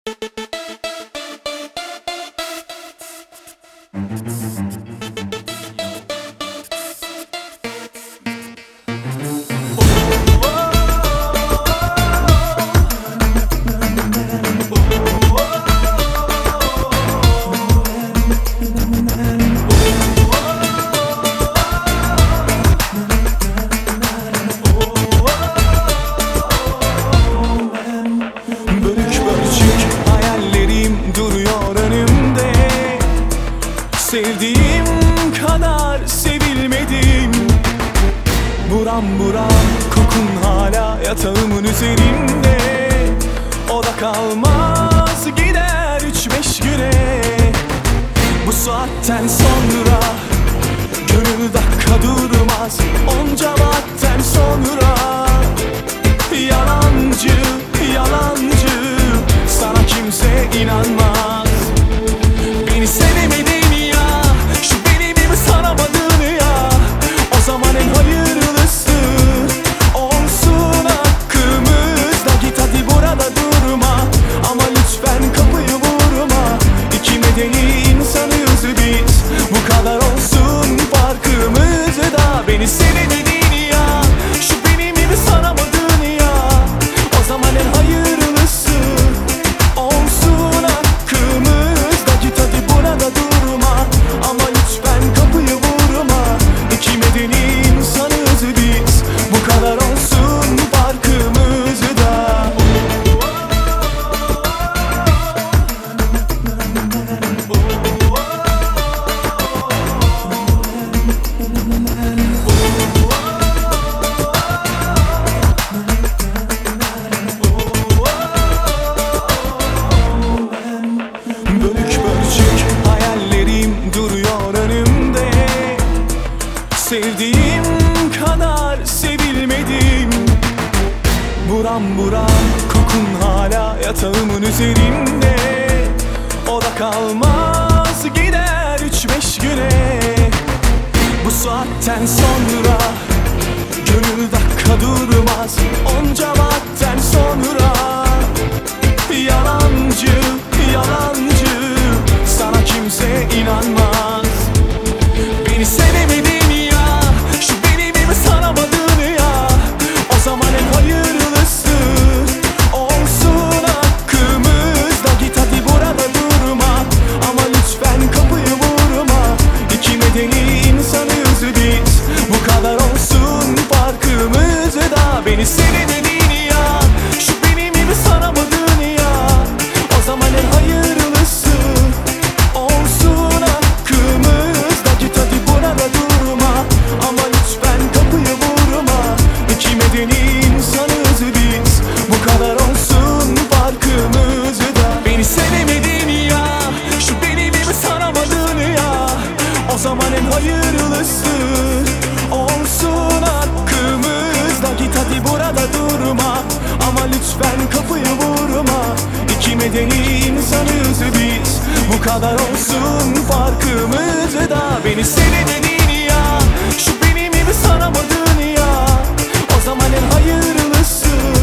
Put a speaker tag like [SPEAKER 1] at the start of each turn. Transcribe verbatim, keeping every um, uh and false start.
[SPEAKER 1] Sevdiğim kadar sevilmedim. Buram buram kokun hala yatağımın üzerinde. O da kalmaz gider üç beş güne. Bu saatten sonra gönül dakika durmaz. Onca vakitten sonra yalancı yalancı sana kimse inanmaz. Beni sevemedin, beni sevemedin ya, şu benim gibi sanamadın ya. O zaman en hayırlısı olsun hakkımızda. Git hadi burada durma, ama lütfen kapıyı vurma. İki medeni insanız biz, bu kadar olsun farkımızda. Sevdiğim kadar sevilmedim. Buram buram kokun hala yatağımın üzerinde. O da kalmaz gider üç beş güne. Bu saatten sonra gönül dakika durmaz. Onca vakitten sonra yalancı yalancı sana kimse inanmaz. Beni sevemedin, beni sevemedin ya, şu benim gibi sanamadın ya. O zaman en hayırlısı olsun hakkımızda. Git hadi burada durma, ama lütfen kapıyı vurma. İki medeni insanız biz, bu kadar olsun farkımızda. Beni sevemedin ya, şu benim gibi sanamadın ya. O zaman en hayırlısı olsun hakkımızda. Git hadi burada durma, ama lütfen kapıyı vurma. İki medeni insanız biz, bu kadar olsun farkımızda. Beni sevemedin ya, şu benim gibi sanamadın ya. O zaman en hayırlısı